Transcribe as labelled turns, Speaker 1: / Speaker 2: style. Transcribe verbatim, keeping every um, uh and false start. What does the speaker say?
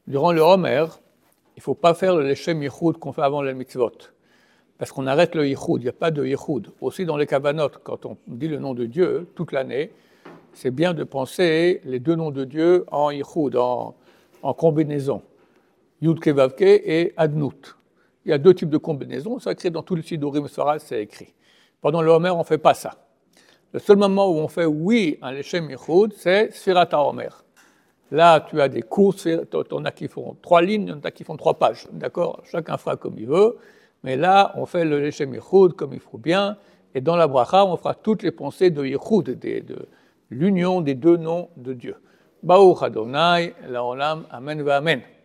Speaker 1: Durant le Homer, il ne faut pas faire le Leshem Yichud qu'on fait avant les mitzvot, parce qu'on arrête le Yichud, il n'y a pas de Yichud. Aussi dans les Kavanot, quand on dit le nom de Dieu toute l'année, c'est bien de penser les deux noms de Dieu en Yichud, en, en combinaison, Yud Kevavke et Adnout. Il y a deux types de combinaisons, c'est écrit dans tous les Sidurim Sfarad, c'est écrit. Pendant le Homer, on ne fait pas ça. Le seul moment où on fait oui un Leshem Yichud, c'est Sfirat HaOmer. Là, tu as des cours, il y en a qui font trois lignes, il y en a qui font trois pages, d'accord? Chacun fera comme il veut, mais là, on fait le Leshem Yichud comme il faut bien, et dans la bracha, on fera toutes les pensées de Yichud, de, de l'union des deux noms de Dieu. Baruch Adonai, Laolam, Amen va Amen.